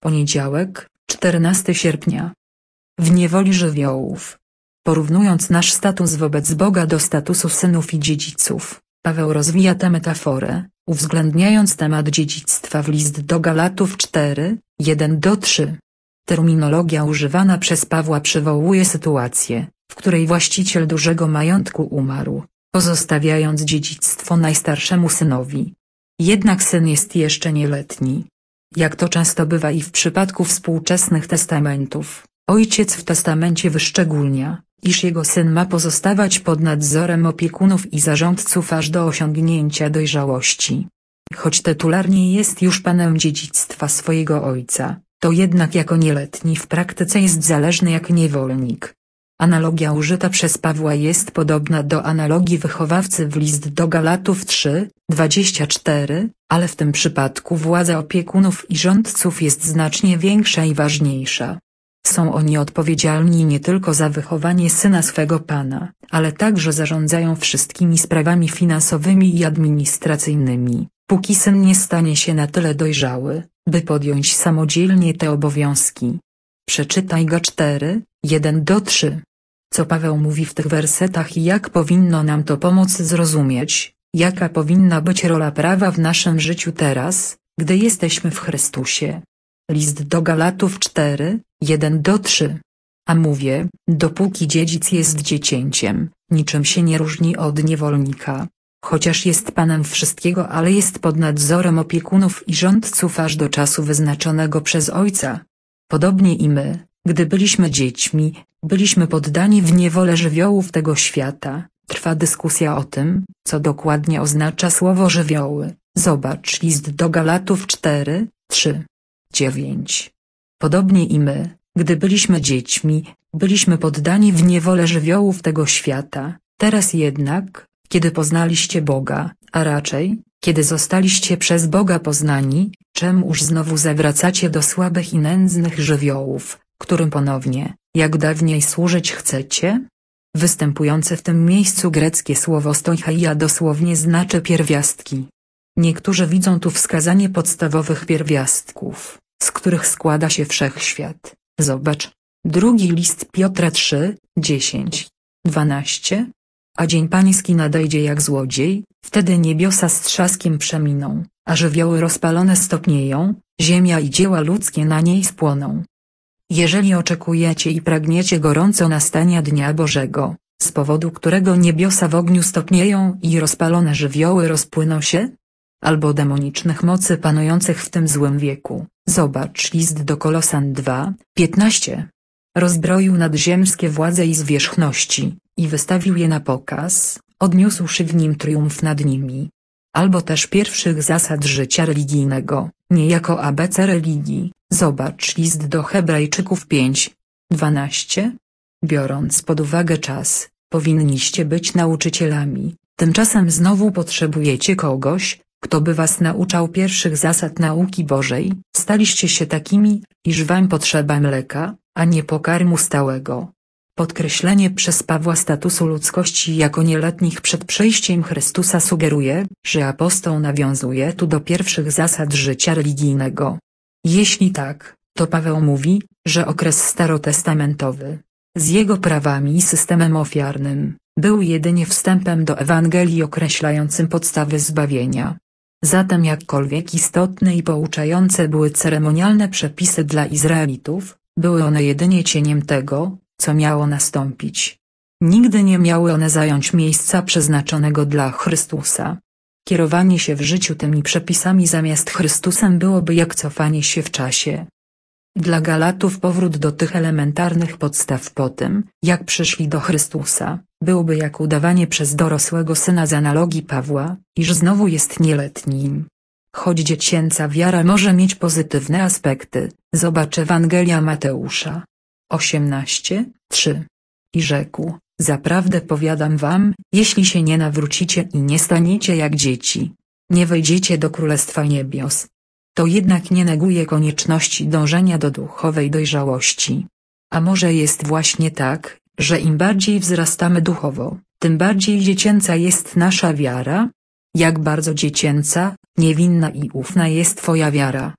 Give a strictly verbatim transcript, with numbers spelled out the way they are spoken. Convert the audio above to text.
Poniedziałek, czternastego sierpnia. W niewoli żywiołów. Porównując nasz status wobec Boga do statusu synów i dziedziców, Paweł rozwija tę metaforę, uwzględniając temat dziedzictwa w list do Galatów cztery, jeden do trzech. Terminologia używana przez Pawła przywołuje sytuację, w której właściciel dużego majątku umarł, pozostawiając dziedzictwo najstarszemu synowi. Jednak syn jest jeszcze nieletni. Jak to często bywa i w przypadku współczesnych testamentów, ojciec w testamencie wyszczególnia, iż jego syn ma pozostawać pod nadzorem opiekunów i zarządców aż do osiągnięcia dojrzałości. Choć tytularnie jest już panem dziedzictwa swojego ojca, to jednak jako nieletni w praktyce jest zależny jak niewolnik. Analogia użyta przez Pawła jest podobna do analogii wychowawcy w list do Galatów trzy, dwadzieścia cztery, ale w tym przypadku władza opiekunów i rządców jest znacznie większa i ważniejsza. Są oni odpowiedzialni nie tylko za wychowanie syna swego pana, ale także zarządzają wszystkimi sprawami finansowymi i administracyjnymi, póki syn nie stanie się na tyle dojrzały, by podjąć samodzielnie te obowiązki. Przeczytaj Ga cztery, jeden do trzech. Co Paweł mówi w tych wersetach i jak powinno nam to pomóc zrozumieć, jaka powinna być rola prawa w naszym życiu teraz, gdy jesteśmy w Chrystusie. List do Galatów cztery, jeden do trzech. A mówię, dopóki dziedzic jest dziecięciem, niczym się nie różni od niewolnika. Chociaż jest panem wszystkiego, ale jest pod nadzorem opiekunów i rządców aż do czasu wyznaczonego przez ojca. Podobnie i my, gdy byliśmy dziećmi, byliśmy poddani w niewolę żywiołów tego świata. Trwa dyskusja o tym, co dokładnie oznacza słowo żywioły. Zobacz list do Galatów cztery, trzy, dziewięć. Podobnie i my, gdy byliśmy dziećmi, byliśmy poddani w niewolę żywiołów tego świata. Teraz jednak, kiedy poznaliście Boga, a raczej, kiedy zostaliście przez Boga poznani, czemuż znowu zawracacie do słabych i nędznych żywiołów, którym ponownie, jak dawniej służyć chcecie? Występujące w tym miejscu greckie słowo stoicheia dosłownie znaczy pierwiastki. Niektórzy widzą tu wskazanie podstawowych pierwiastków, z których składa się wszechświat. Zobacz. Drugi list Piotra trzy, dziesięć, dwanaście. A dzień pański nadejdzie jak złodziej, wtedy niebiosa z trzaskiem przeminą, a żywioły rozpalone stopnieją, ziemia i dzieła ludzkie na niej spłoną. Jeżeli oczekujecie i pragniecie gorąco nastania Dnia Bożego, z powodu którego niebiosa w ogniu stopnieją i rozpalone żywioły rozpłyną się? Albo demonicznych mocy panujących w tym złym wieku, zobacz list do Kolosan dwa, piętnaście. Rozbroił nadziemskie władze i zwierzchności, i wystawił je na pokaz, odniósłszy w nim triumf nad nimi. Albo też pierwszych zasad życia religijnego, niejako A B C religii, zobacz list do Hebrajczyków pięć, dwanaście. Biorąc pod uwagę czas, powinniście być nauczycielami, tymczasem znowu potrzebujecie kogoś, kto by was nauczał pierwszych zasad nauki Bożej. Staliście się takimi, iż wam potrzeba mleka, a nie pokarmu stałego. Podkreślenie przez Pawła statusu ludzkości jako nieletnich przed przyjściem Chrystusa sugeruje, że apostoł nawiązuje tu do pierwszych zasad życia religijnego. Jeśli tak, to Paweł mówi, że okres starotestamentowy, z jego prawami i systemem ofiarnym, był jedynie wstępem do Ewangelii określającym podstawy zbawienia. Zatem jakkolwiek istotne i pouczające były ceremonialne przepisy dla Izraelitów, były one jedynie cieniem tego, co miało nastąpić. Nigdy nie miały one zająć miejsca przeznaczonego dla Chrystusa. Kierowanie się w życiu tymi przepisami zamiast Chrystusem byłoby jak cofanie się w czasie. Dla Galatów powrót do tych elementarnych podstaw po tym, jak przyszli do Chrystusa, byłby jak udawanie przez dorosłego syna z analogii Pawła, iż znowu jest nieletnim. Choć dziecięca wiara może mieć pozytywne aspekty, zobacz Ewangelia Mateusza osiemnaście, trzy. I rzekł, zaprawdę powiadam wam, jeśli się nie nawrócicie i nie staniecie jak dzieci, nie wejdziecie do Królestwa Niebios. To jednak nie neguje konieczności dążenia do duchowej dojrzałości. A może jest właśnie tak, że im bardziej wzrastamy duchowo, tym bardziej dziecięca jest nasza wiara? Jak bardzo dziecięca, niewinna i ufna jest twoja wiara,